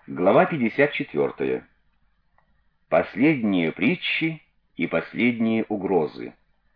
Глава 54. Последние притчи и последние угрозы.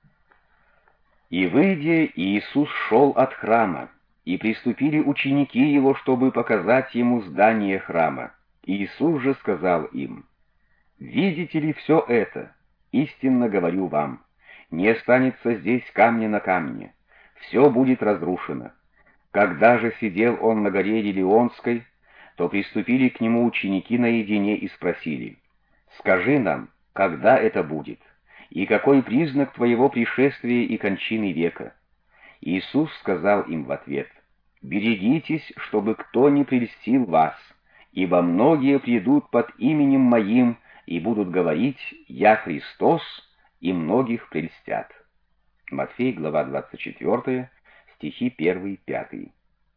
«И выйдя, Иисус шел от храма, и приступили ученики его, чтобы показать ему здание храма. Иисус же сказал им: «Видите ли все это? Истинно говорю вам, не останется здесь камня на камне, все будет разрушено». Когда же сидел он на горе Елеонской, то приступили к нему ученики наедине и спросили: «Скажи нам, когда это будет, и какой признак твоего пришествия и кончины века?» Иисус сказал им в ответ: «Берегитесь, чтобы кто не прельстил вас, ибо многие придут под именем Моим и будут говорить: Я Христос, и многих прельстят». Матфей, глава 24, стихи 1-5.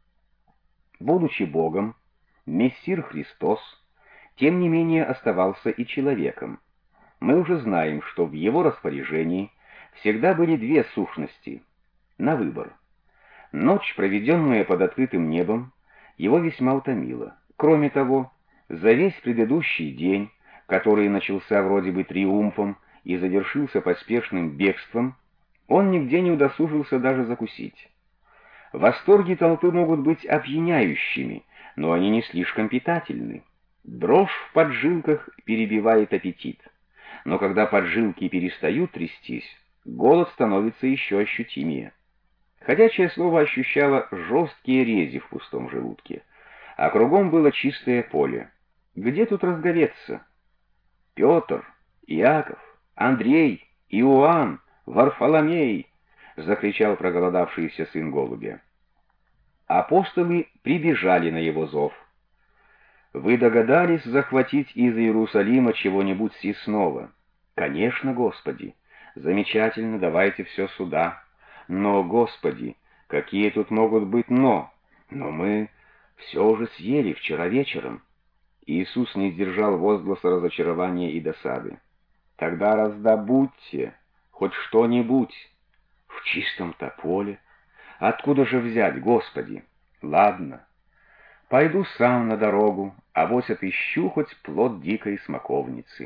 Будучи Богом, Мессир Христос, тем не менее оставался и человеком. Мы уже знаем, что в его распоряжении всегда были две сущности на выбор. Ночь, проведенная под открытым небом, его весьма утомила. Кроме того, за весь предыдущий день, который начался вроде бы триумфом и завершился поспешным бегством, он нигде не удосужился даже закусить. Восторги толпы могут быть опьяняющими, но они не слишком питательны. Дрожь в поджилках перебивает аппетит. Но когда поджилки перестают трястись, голод становится еще ощутимее. Ходячее слово ощущало жесткие рези в пустом желудке, а кругом было чистое поле. Где тут разговеться? Петр, Иаков, Андрей, Иоанн, Варфоломей! — закричал проголодавшийся сын голубя. Апостолы прибежали на его зов. «Вы догадались захватить из Иерусалима чего-нибудь съестного?» «Конечно, Господи! Замечательно, давайте все сюда. Но, Господи, какие тут могут быть «но»? Но мы все уже съели вчера вечером». Иисус не сдержал возгласа разочарования и досады. «Тогда раздобудьте хоть что-нибудь». «В чистом-то поле? Откуда же взять, Господи? Ладно, пойду сам на дорогу, авось отыщу хоть плод дикой смоковницы».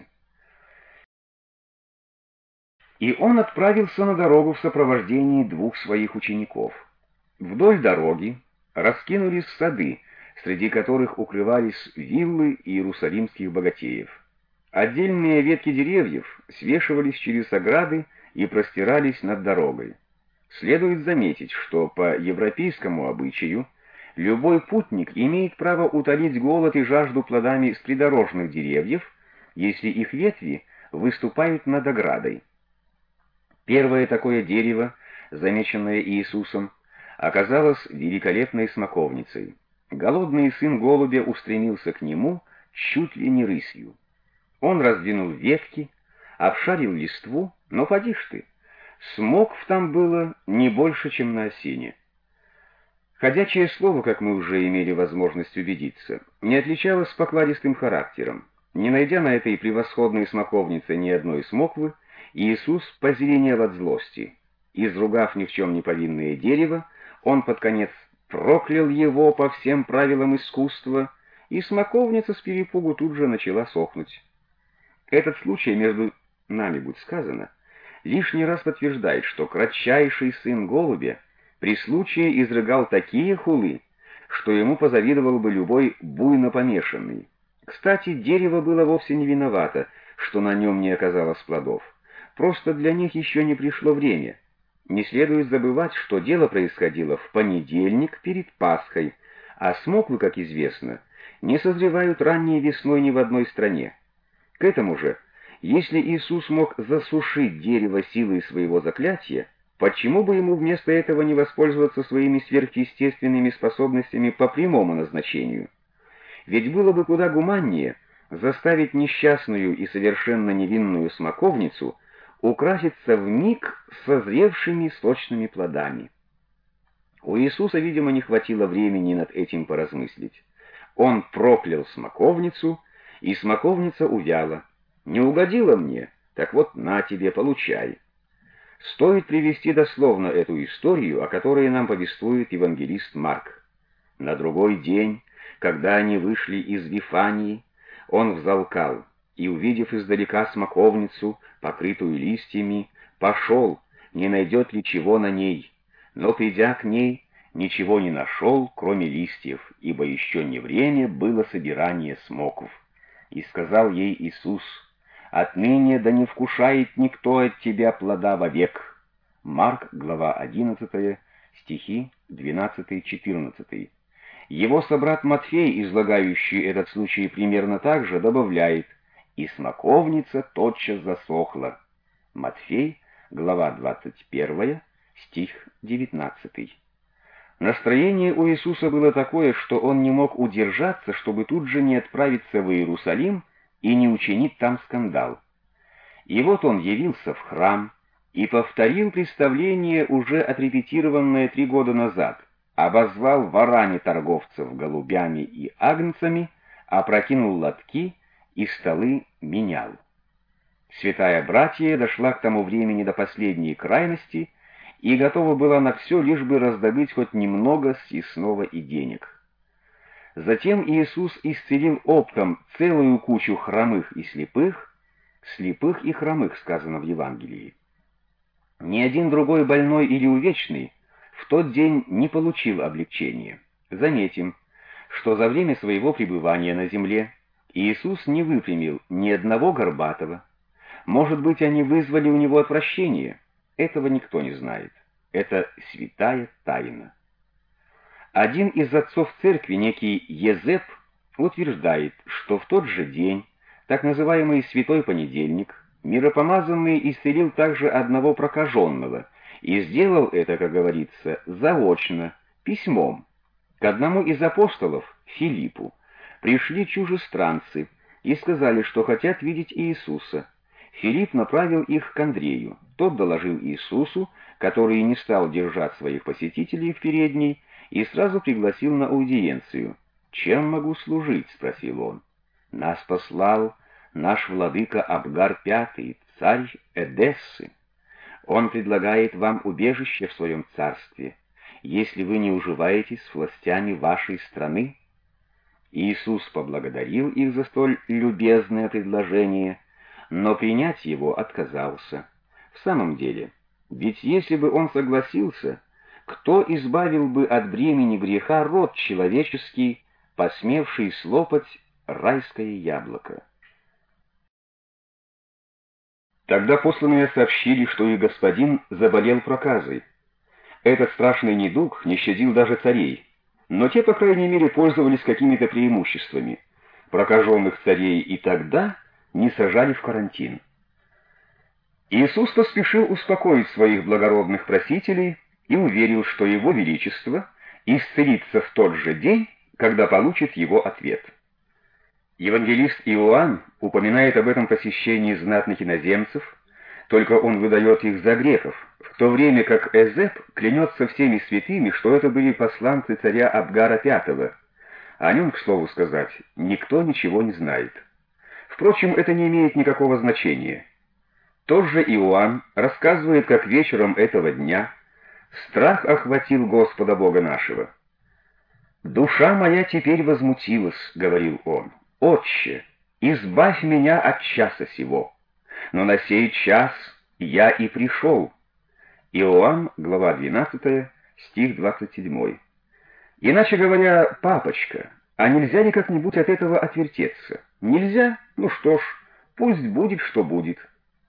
И он отправился на дорогу в сопровождении двух своих учеников. Вдоль дороги раскинулись сады, среди которых укрывались виллы иерусалимских богатеев. Отдельные ветки деревьев свешивались через ограды и простирались над дорогой. Следует заметить, что по европейскому обычаю любой путник имеет право утолить голод и жажду плодами с придорожных деревьев, если их ветви выступают над оградой. Первое такое дерево, замеченное Иисусом, оказалось великолепной смоковницей. Голодный сын голубя устремился к нему чуть ли не рысью. Он раздвинул ветки, обшарил листву, но поди ж ты, смокв там было не больше, чем на осине. Ходячее слово, как мы уже имели возможность убедиться, не отличалось покладистым характером. Не найдя на этой превосходной смоковнице ни одной смоквы, Иисус позеленел от злости. Изругав ни в чем не повинное дерево, он под конец проклял его по всем правилам искусства, и смоковница с перепугу тут же начала сохнуть. Этот случай, между нами будь сказано, лишний раз подтверждает, что кратчайший сын голубя при случае изрыгал такие хулы, что ему позавидовал бы любой буйно помешанный. Кстати, дерево было вовсе не виновато, что на нем не оказалось плодов. Просто для них еще не пришло время. Не следует забывать, что дело происходило в понедельник перед Пасхой, а смоквы, как известно, не созревают ранней весной ни в одной стране. К этому же, если Иисус мог засушить дерево силой своего заклятия, почему бы ему вместо этого не воспользоваться своими сверхъестественными способностями по прямому назначению? Ведь было бы куда гуманнее заставить несчастную и совершенно невинную смоковницу украситься вмиг созревшими сочными плодами. У Иисуса, видимо, не хватило времени над этим поразмыслить. Он проклял смоковницу, и смоковница увяла. «Не угодила мне? Так вот, на тебе, получай». Стоит привести дословно эту историю, о которой нам повествует евангелист Марк. На другой день, когда они вышли из Вифании, он взалкал и, увидев издалека смоковницу, покрытую листьями, пошел, не найдет ли чего на ней, но, придя к ней, ничего не нашел, кроме листьев, ибо еще не время было собирания смоков. И сказал ей Иисус: «Отныне да не вкушает никто от тебя плода вовек». Марк, глава 11, стихи 12-14. Его собрат Матфей, излагающий этот случай примерно так же, добавляет: «И смоковница тотчас засохла». Матфей, глава 21, стих 19. Настроение у Иисуса было такое, что он не мог удержаться, чтобы тут же не отправиться в Иерусалим и не учинить там скандал. И вот он явился в храм и повторил представление, уже отрепетированное 3 года назад, обозвал ворами торговцев голубями и агнцами, опрокинул лотки и столы менял. Святая братья дошла к тому времени до последней крайности и готова была на все, лишь бы раздобыть хоть немного съестного и денег. Затем Иисус исцелил оптом целую кучу хромых и слепых сказано в Евангелии. Ни один другой больной или увечный в тот день не получил облегчения. Заметим, что за время своего пребывания на земле Иисус не выпрямил ни одного горбатого. Может быть, они вызвали у него отвращение? Этого никто не знает. Это святая тайна. Один из отцов церкви, некий Езеп, утверждает, что в тот же день, так называемый Святой Понедельник, миропомазанный исцелил также одного прокаженного и сделал это, как говорится, заочно, письмом. К одному из апостолов, Филиппу, пришли чужестранцы и сказали, что хотят видеть Иисуса. Филипп направил их к Андрею. Тот доложил Иисусу, который не стал держать своих посетителей в передней, и сразу пригласил на аудиенцию. «Чем могу служить?» — спросил он. «Нас послал наш владыка Абгар V, царь Эдессы. Он предлагает вам убежище в своем царстве, если вы не уживаетесь с властями вашей страны». Иисус поблагодарил их за столь любезное предложение, но принять его отказался. В самом деле, ведь если бы он согласился, кто избавил бы от бремени греха род человеческий, посмевший слопать райское яблоко? Тогда посланные сообщили, что их господин заболел проказой. Этот страшный недуг не щадил даже царей, но те, по крайней мере, пользовались какими-то преимуществами. Прокаженных царей и тогда не сажали в карантин. Иисус поспешил успокоить своих благородных просителей и уверил, что Его Величество исцелится в тот же день, когда получит его ответ. Евангелист Иоанн упоминает об этом посещении знатных иноземцев, только он выдает их за греков, в то время как Эзеп клянется всеми святыми, что это были посланцы царя Абгара V. О нем, к слову сказать, никто ничего не знает. Впрочем, это не имеет никакого значения. Тот же Иоанн рассказывает, как вечером этого дня страх охватил Господа Бога нашего. «Душа моя теперь возмутилась», — говорил он, — «Отче, избавь меня от часа сего, но на сей час я и пришел». Иоанн, глава 12, стих 27. Иначе говоря, папочка, а нельзя ли как-нибудь от этого отвертеться? Нельзя? Ну что ж, пусть будет, что будет.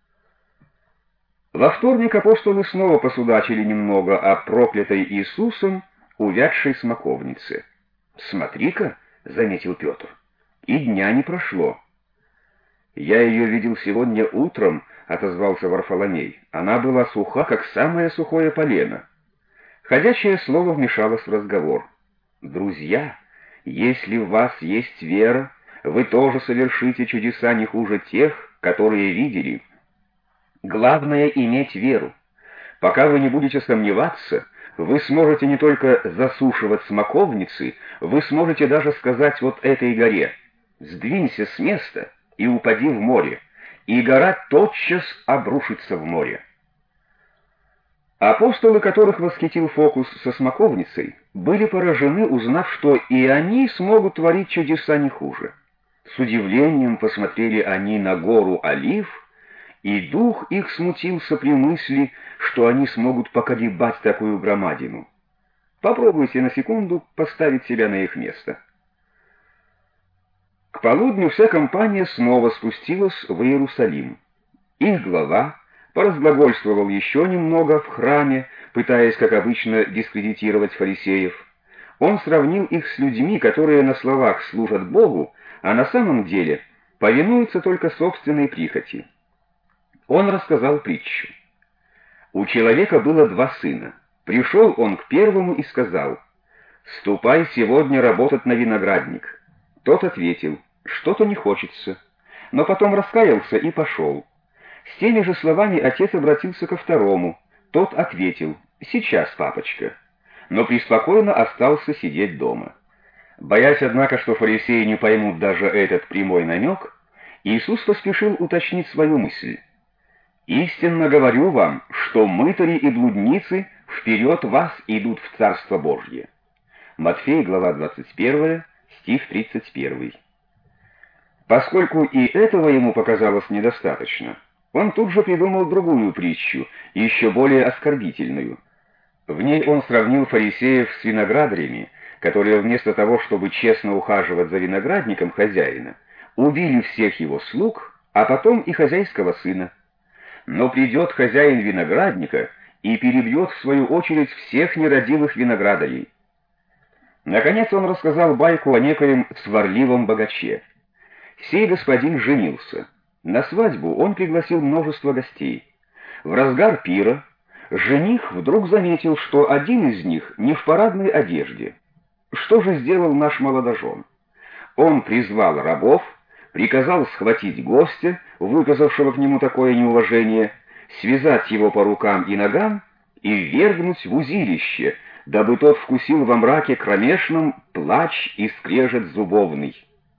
Во вторник апостолы снова посудачили немного о проклятой Иисусом увядшей смоковнице. «Смотри-ка», — заметил Петр, — «и дня не прошло». «Я ее видел сегодня утром», — отозвался Варфоломей. «Она была суха, как самое сухое полено». Ходячее слово вмешалось в разговор. «Друзья, если в вас есть вера, вы тоже совершите чудеса не хуже тех, которые видели. Главное — иметь веру. Пока вы не будете сомневаться, вы сможете не только засушивать смоковницы, вы сможете даже сказать вот этой горе: «Сдвинься с места и упади в море», и гора тотчас обрушится в море. Апостолы, которых восхитил фокус со смоковницей, были поражены, узнав, что и они смогут творить чудеса не хуже. С удивлением посмотрели они на гору Олив, и дух их смутился при мысли, что они смогут поколебать такую громадину. Попробуйте на секунду поставить себя на их место. К полудню вся компания снова спустилась в Иерусалим. Их глава поразглагольствовал еще немного в храме, пытаясь, как обычно, дискредитировать фарисеев. Он сравнил их с людьми, которые на словах служат Богу, а на самом деле повинуются только собственной прихоти. Он рассказал притчу. У человека было 2 сына. Пришел он к первому и сказал: «Ступай сегодня работать на виноградник». Тот ответил: «Что-то не хочется». Но потом раскаялся и пошел. С теми же словами отец обратился ко второму. Тот ответил: «Сейчас, папочка». Но преспокойно остался сидеть дома. Боясь, однако, что фарисеи не поймут даже этот прямой намек, Иисус поспешил уточнить свою мысль. «Истинно говорю вам, что мытари и блудницы вперед вас идут в Царство Божье». Матфей, глава 21, стих 31. Поскольку и этого ему показалось недостаточно, он тут же придумал другую притчу, еще более оскорбительную. В ней он сравнил фарисеев с виноградарями, которые вместо того, чтобы честно ухаживать за виноградником хозяина, убили всех его слуг, а потом и хозяйского сына. Но придет хозяин виноградника и перебьет в свою очередь всех нерадивых виноградарей. Наконец он рассказал байку о некоем сварливом богаче. Сей господин женился. На свадьбу он пригласил множество гостей. В разгар пира жених вдруг заметил, что один из них не в парадной одежде. Что же сделал наш молодожен? Он призвал рабов, приказал схватить гостя, выказавшего к нему такое неуважение, связать его по рукам и ногам и ввергнуть в узилище, дабы тот вкусил во мраке кромешном плач и скрежет зубовный.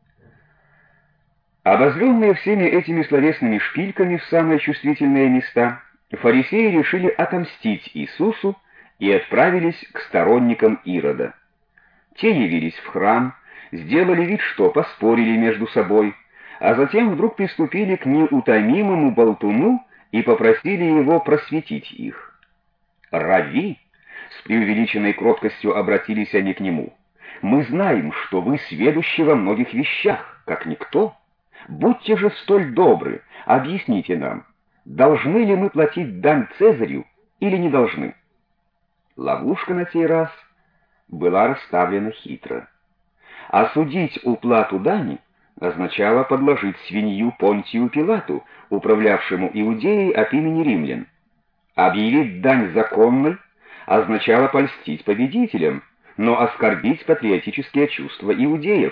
Обозленные всеми этими словесными шпильками в самые чувствительные места, фарисеи решили отомстить Иисусу и отправились к сторонникам Ирода. Те явились в храм, сделали вид, что поспорили между собой, а затем вдруг приступили к неутомимому болтуну и попросили его просветить их. «Рави!» — с преувеличенной кроткостью обратились они к нему. «Мы знаем, что вы сведущи во многих вещах, как никто. Будьте же столь добры, объясните нам, должны ли мы платить дань Цезарю или не должны?» Ловушка на сей раз была расставлена хитро. Осудить уплату дани означало подложить свинью Понтию Пилату, управлявшему Иудеей от имени римлян. Объявить дань законной означало польстить победителям, но оскорбить патриотические чувства иудеев.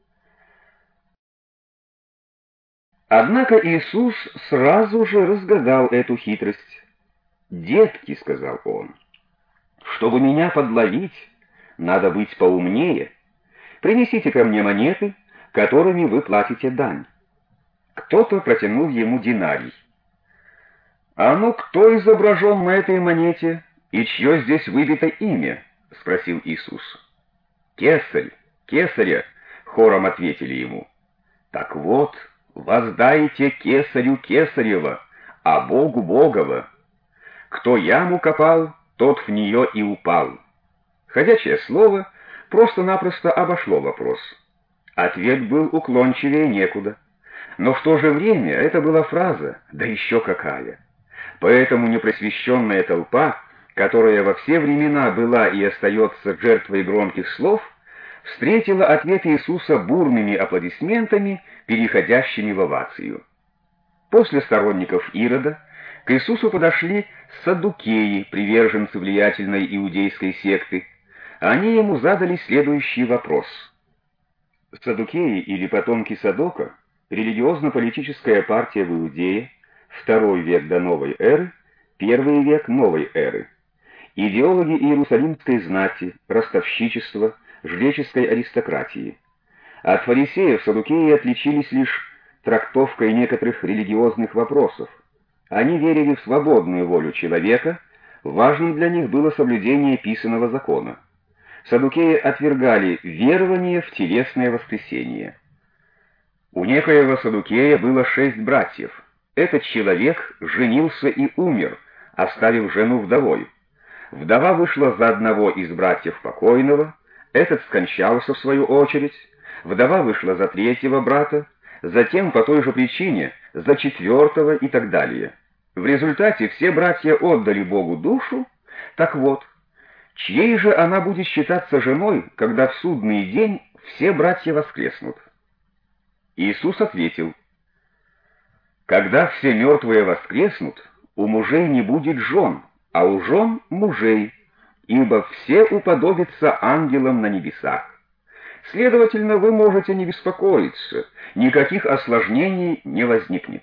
Однако Иисус сразу же разгадал эту хитрость. «Детки», — сказал он, — «чтобы меня подловить, надо быть поумнее. Принесите ко мне монеты, которыми вы платите дань». Кто-то протянул ему динарий. «А ну, кто изображен на этой монете, и чье здесь выбито имя?» — спросил Иисус. «Кесарь, кесаря», — хором ответили ему. «Так вот, воздайте кесарю кесарева, а Богу Богова. Кто яму копал, тот в нее и упал». Ходячее слово просто-напросто обошло вопрос. Ответ был уклончивее некуда. Но в то же время это была фраза, да еще какая. Поэтому непросвещенная толпа, которая во все времена была и остается жертвой громких слов, встретила ответ Иисуса бурными аплодисментами, переходящими в овацию. После сторонников Ирода к Иисусу подошли саддукеи, приверженцы влиятельной иудейской секты. Они ему задали следующий вопрос. Саддукеи, или потомки Садока, религиозно-политическая партия в Иудее, II век до новой эры, I век новой эры. Идеологи иерусалимской знати, ростовщичества, жреческой аристократии. От фарисеев саддукеи отличились лишь трактовкой некоторых религиозных вопросов. Они верили в свободную волю человека, Важным для них было соблюдение писаного закона. Саддукеи отвергали верование в телесное воскресение. У некоего Саддукея было 6 братьев. Этот человек женился и умер, оставив жену вдовой. Вдова вышла за одного из братьев покойного, этот скончался в свою очередь, вдова вышла за третьего брата, затем по той же причине за четвертого и так далее. В результате все братья отдали Богу душу. Так вот, чьей же она будет считаться женой, когда в судный день все братья воскреснут? Иисус ответил: «Когда все мертвые воскреснут, у мужей не будет жен, а у жен мужей, ибо все уподобятся ангелам на небесах. Следовательно, вы можете не беспокоиться, никаких осложнений не возникнет».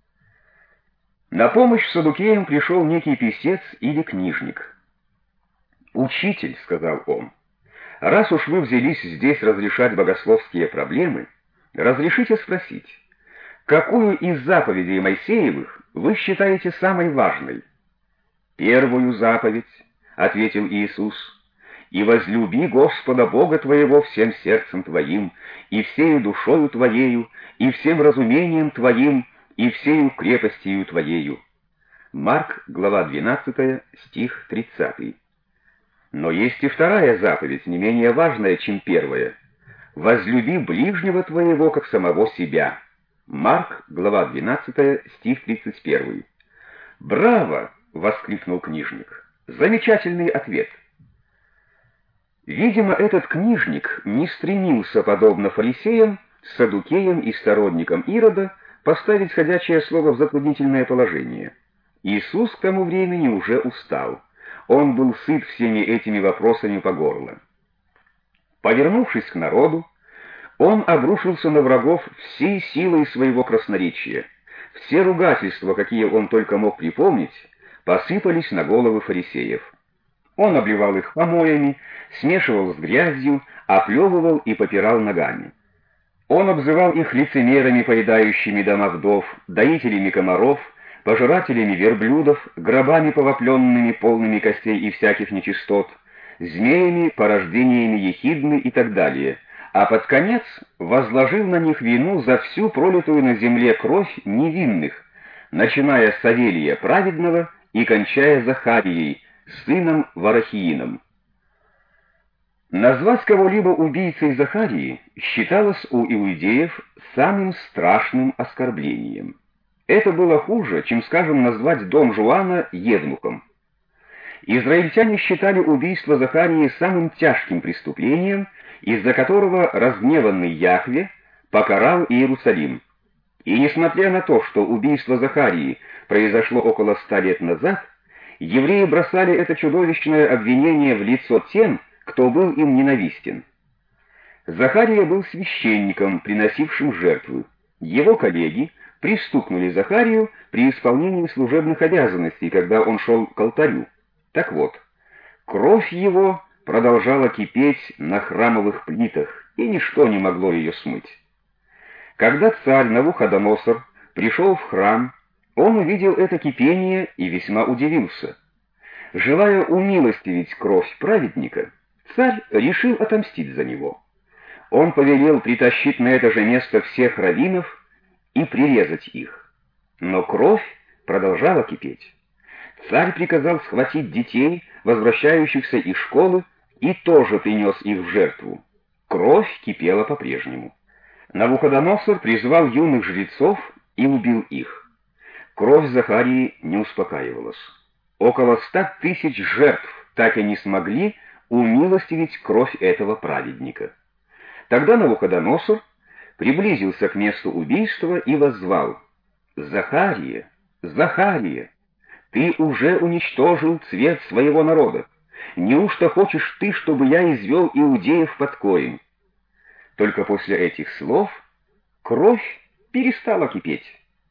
На помощь саддукеям пришел некий писец или книжник. «Учитель», — сказал он, — «раз уж вы взялись здесь разрешать богословские проблемы, разрешите спросить, какую из заповедей Моисеевых вы считаете самой важной?» «Первую заповедь», — ответил Иисус, — «и возлюби Господа Бога твоего всем сердцем твоим, и всею душою твоею, и всем разумением твоим, и всею крепостью твоею». Марк, глава 12, стих 30. Но есть и вторая заповедь, не менее важная, чем первая. «Возлюби ближнего твоего, как самого себя». Марк, глава 12, стих 31. «Браво!» — воскликнул книжник. «Замечательный ответ». Видимо, этот книжник не стремился, подобно фарисеям, саддукеям и сторонникам Ирода, поставить ходячее слово в затруднительное положение. Иисус к тому времени уже устал. Он был сыт всеми этими вопросами по горло. Повернувшись к народу, он обрушился на врагов всей силой своего красноречия. Все ругательства, какие он только мог припомнить, посыпались на головы фарисеев. Он обливал их помоями, смешивал с грязью, оплевывал и попирал ногами. Он обзывал их лицемерами, поедающими дома вдов, доителями комаров, пожирателями верблюдов, гробами повопленными, полными костей и всяких нечистот, змеями, порождениями ехидны и так далее, а под конец возложил на них вину за всю пролитую на земле кровь невинных, начиная с Савелия праведного и кончая Захарией, сыном Варахиином. Назвать кого-либо убийцей Захарии считалось у иудеев самым страшным оскорблением. Это было хуже, чем, скажем, назвать дом Жуана евнухом. Израильтяне считали убийство Захарии самым тяжким преступлением, из-за которого разгневанный Яхве покарал Иерусалим. И несмотря на то, что убийство Захарии произошло около 100 лет назад, евреи бросали это чудовищное обвинение в лицо тем, кто был им ненавистен. Захария был священником, приносившим жертвы. Его коллеги пристукнули Захарию при исполнении служебных обязанностей, когда он шел к алтарю. Так вот, кровь его продолжала кипеть на храмовых плитах, и ничто не могло ее смыть. Когда царь Навуходоносор пришел в храм, он увидел это кипение и весьма удивился. Желая умилостивить кровь праведника, царь решил отомстить за него. Он повелел притащить на это же место всех раввинов и прирезать их. Но кровь продолжала кипеть. Царь приказал схватить детей, возвращающихся из школы, и тоже принес их в жертву. Кровь кипела по-прежнему. Навуходоносор призвал юных жрецов и убил их. Кровь Захарии не успокаивалась. Около 100 000 жертв так и не смогли умилостивить кровь этого праведника. Тогда Навуходоносор приблизился к месту убийства и воззвал: «Захария, Захария, ты уже уничтожил цвет своего народа. Неужто хочешь ты, чтобы я извел иудеев под корень?» Только после этих слов кровь перестала кипеть.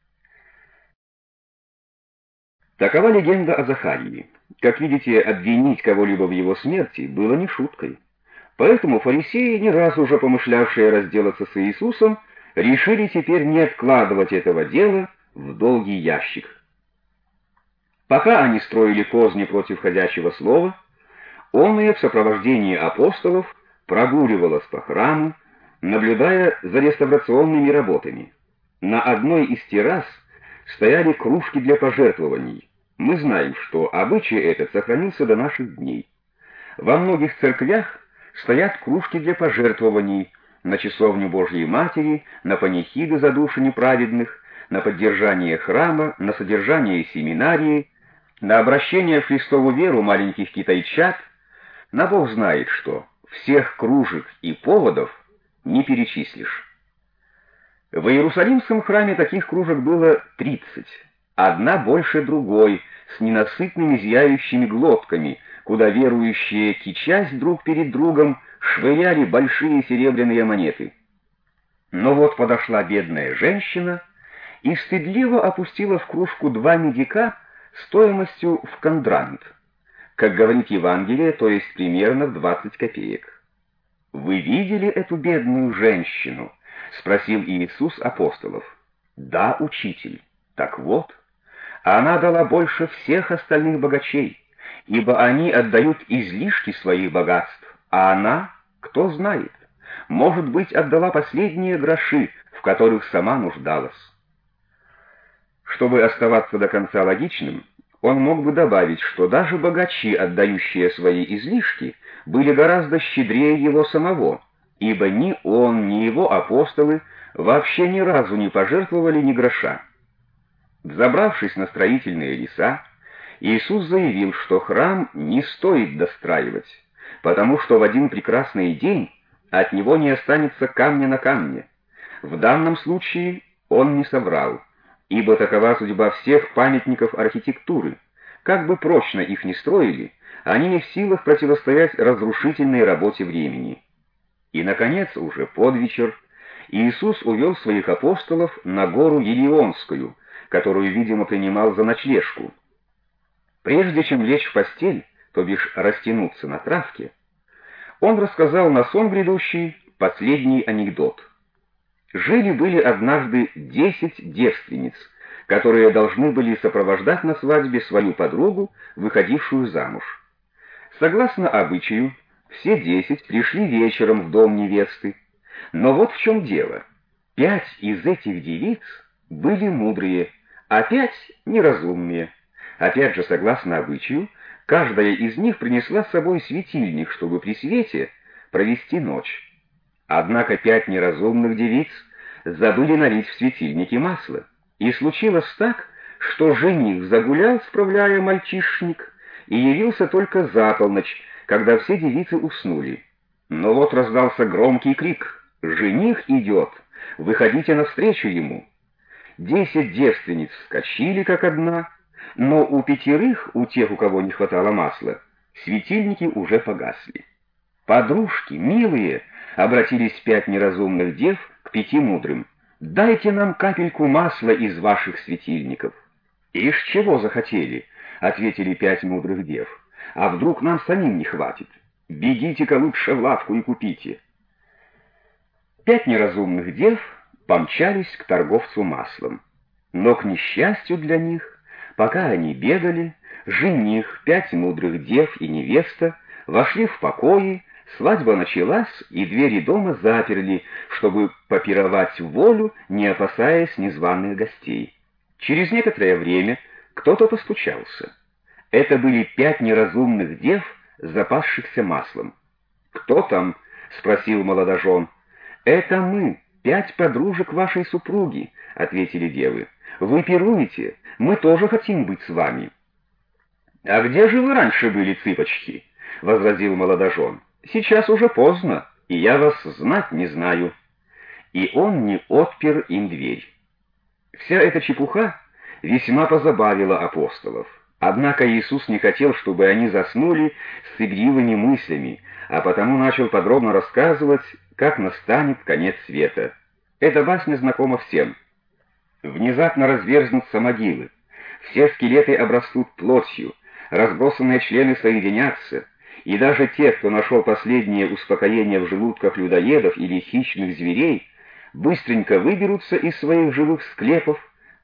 Такова легенда о Захарии. Как видите, обвинить кого-либо в его смерти было не шуткой. Поэтому фарисеи, не раз уже помышлявшие разделаться с Иисусом, решили теперь не откладывать этого дела в долгий ящик. Пока они строили козни против ходячего слова, он и в сопровождении апостолов прогуливалась по храму, наблюдая за реставрационными работами. На одной из террас стояли кружки для пожертвований. Мы знаем, что обычай этот сохранился до наших дней. Во многих церквях стоят кружки для пожертвований на часовню Божьей Матери, на панихиды за души неправедных, на поддержание храма, на содержание семинарии, на обращение в Христову веру маленьких китайчат, на Бог знает что. Всех кружек и поводов не перечислишь. В Иерусалимском храме таких кружек было 30, одна больше другой, с ненасытными зияющими глотками, куда верующие, кичась друг перед другом, швыряли большие серебряные монеты. Но вот подошла бедная женщина и стыдливо опустила в кружку 2 медика стоимостью в кондрант, как говорит Евангелие, то есть примерно в 20 копеек. «Вы видели эту бедную женщину?» — спросил Иисус апостолов. «Да, учитель. Так вот, она дала больше всех остальных богачей, ибо они отдают излишки своих богатств, а она, кто знает, может быть, отдала последние гроши, в которых сама нуждалась». Чтобы оставаться до конца логичным, он мог бы добавить, что даже богачи, отдающие свои излишки, были гораздо щедрее его самого, ибо ни он, ни его апостолы вообще ни разу не пожертвовали ни гроша. Взобравшись на строительные леса, Иисус заявил, что храм не стоит достраивать, потому что в один прекрасный день от него не останется камня на камне. В данном случае он не соврал, ибо такова судьба всех памятников архитектуры. Как бы прочно их ни строили, они не в силах противостоять разрушительной работе времени. И, наконец, уже под вечер Иисус увел своих апостолов на гору Елеонскую, которую, видимо, принимал за ночлежку. Прежде чем лечь в постель, то бишь растянуться на травке, он рассказал на сон грядущий последний анекдот. Жили-были однажды 10 девственниц, которые должны были сопровождать на свадьбе свою подругу, выходившую замуж. Согласно обычаю, все 10 пришли вечером в дом невесты. Но вот в чем дело. 5 из этих девиц были мудрые, а 5 неразумные. Опять же, согласно обычаю, каждая из них принесла с собой светильник, чтобы при свете провести ночь. Однако 5 неразумных девиц забыли налить в светильники масло. И случилось так, что жених загулял, справляя мальчишник, и явился только за полночь, когда все девицы уснули. Но вот раздался громкий крик: «Жених идет! Выходите навстречу ему!» 10 девственниц вскочили как одна, но у 5, у тех, у кого не хватало масла, светильники уже погасли. «Подружки, милые!» — обратились 5 неразумных дев к 5 мудрым. «Дайте нам капельку масла из ваших светильников». «Ишь, чего захотели?» — ответили 5 мудрых дев. «А вдруг нам самим не хватит? Бегите-ка лучше в лавку и купите». 5 неразумных дев помчались к торговцу маслом. Но, к несчастью для них, пока они бегали, жених, 5 мудрых дев и невеста вошли в покои, свадьба началась, и двери дома заперли, чтобы попировать в волю, не опасаясь незваных гостей. Через некоторое время кто-то постучался. Это были 5 неразумных дев, запасшихся маслом. «Кто там?» — спросил молодожен. «Это мы, 5 подружек вашей супруги», — ответили девы. «Вы пируете, мы тоже хотим быть с вами». «А где же вы раньше были, цыпочки?» — возразил молодожен. «Сейчас уже поздно, и я вас знать не знаю». И он не отпер им дверь. Вся эта чепуха весьма позабавила апостолов. Однако Иисус не хотел, чтобы они заснули с игривыми мыслями, а потому начал подробно рассказывать, как настанет конец света. Эта басня знакома всем. Внезапно разверзнутся могилы, все скелеты обрастут плотью, разбросанные члены соединятся, и даже те, кто нашел последнее успокоение в желудках людоедов или хищных зверей, быстренько выберутся из своих живых склепов,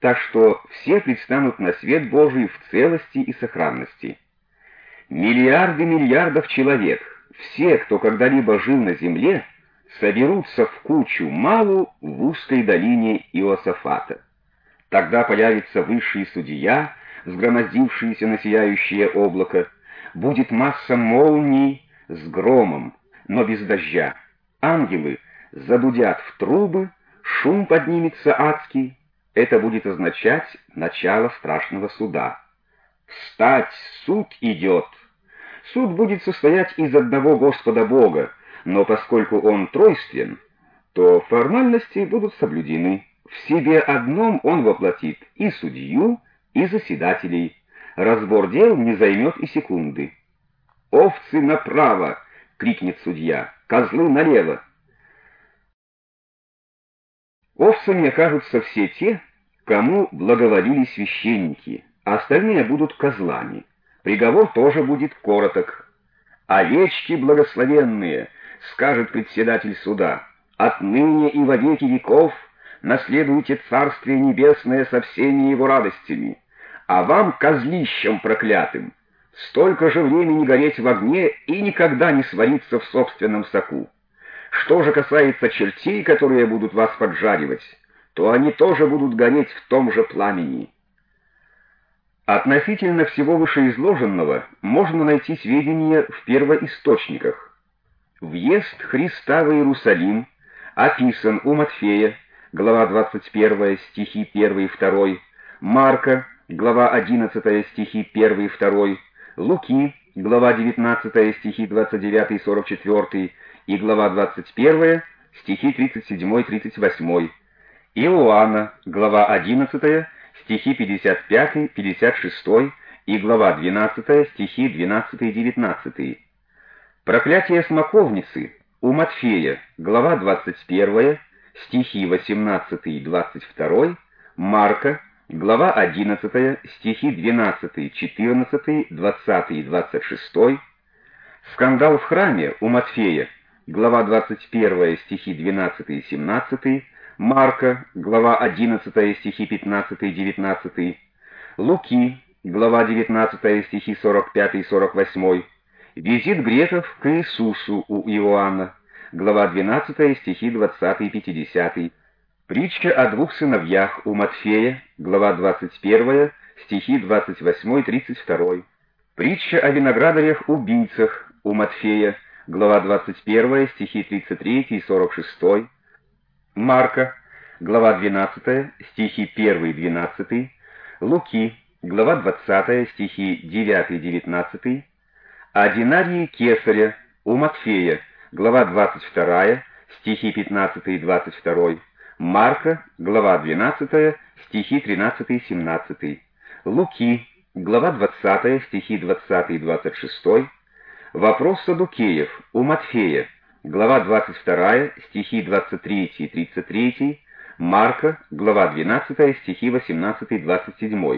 так что все предстанут на свет Божий в целости и сохранности. Миллиарды миллиардов человек, все, кто когда-либо жил на земле, соберутся в кучу малу в узкой долине Иосафата. Тогда появится высший судья, сгромоздившийся на сияющее облако, будет масса молний с громом, но без дождя. Ангелы задудят в трубы, шум поднимется адский. Это будет означать начало страшного суда. «Встать! Суд идет!» Суд будет состоять из одного Господа Бога, но поскольку он тройствен, то формальности будут соблюдены. В себе одном он воплотит и судью, и заседателей. Разбор дел не займет и секунды. «Овцы направо!» — крикнет судья. «Козлы налево!» Овцами окажутся все те, кому благоволили священники, а остальные будут козлами. Приговор тоже будет короток. «Овечки благословенные!» — скажет председатель суда. «Отныне и во веки веков наследуйте Царствие Небесное со всеми его радостями, а вам, козлищам проклятым, столько же времени гореть в огне и никогда не свариться в собственном соку. Что же касается чертей, которые будут вас поджаривать, то они тоже будут гореть в том же пламени». Относительно всего вышеизложенного можно найти сведения в первоисточниках. Въезд Христа в Иерусалим описан у Матфея, глава 21, стихи 1 и 2, Марка, глава 11, стихи 1 и 2, Луки, глава 19, стихи 29 и 44, и глава 21, стихи 37 и 38, Иоанна, глава 11, стихи 55, 56 и глава 12, стихи 12 и 19. Проклятие смоковницы у Матфея, глава 21, стихи 18 и 22, Марка, глава 11, стихи 12, 14, 20 и 26, скандал в храме у Матфея, глава 21, стихи 12 и 17, Марка, глава 11, стихи 15 и 19, Луки, глава 19, стихи 45 и 48, визит греков к Иисусу у Иоанна, глава 12, стихи 20 и 50, притча о двух сыновьях у Матфея, глава 21, стихи 28 и 32, притча о виноградарях-убийцах у Матфея, глава 21, стихи 33 и 46, Марка, глава 12, стихи 1 и 12, Луки, глава 20, стихи 9 и 19, о динарии Кесаря у Матфея, глава 22, стихи 15 и 22, Марка, глава 12, стихи 13 и 17, Луки, глава 20, стихи 20 и 26, вопрос Саддукеев у Матфея, глава 22, стихи 23 и 33, Марка, глава 12, стихи 18 и 27,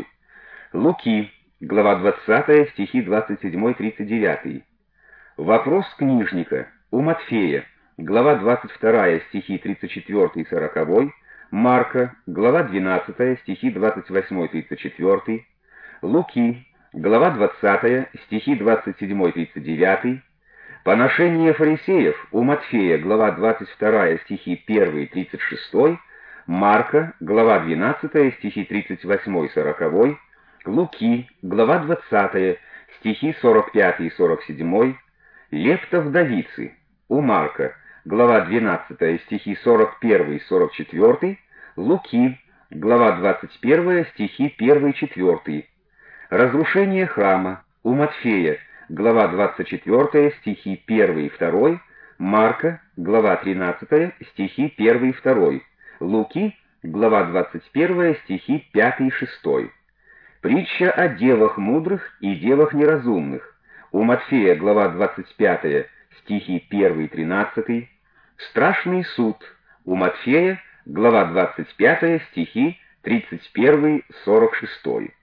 Луки, глава 20, стихи 27 и 39, вопрос книжника у Матфея, глава 22, стихи 34 и 40, Марка, глава 12, стихи 28 и 34, Луки, глава 20, стихи 27 и 39, поношение фарисеев у Матфея, глава 22, стихи 1 и 36, Марка, глава 12, стихи 38 и 40, Луки, глава 20, стихи 45 и 47, Лепта вдовицы у Марка, глава 12, стихи 41 и 44, Луки, глава 21, стихи 1 и 4, разрушение храма у Матфея, глава 24, стихи 1 и 2, Марка, глава 13, стихи 1 и 2, Луки, глава 21, стихи 5 и 6. Притча о девах мудрых и девах неразумных у Матфея, глава 25, стихи 1 и 13, страшный суд у Матфея, глава 25, стихи 31 и 46.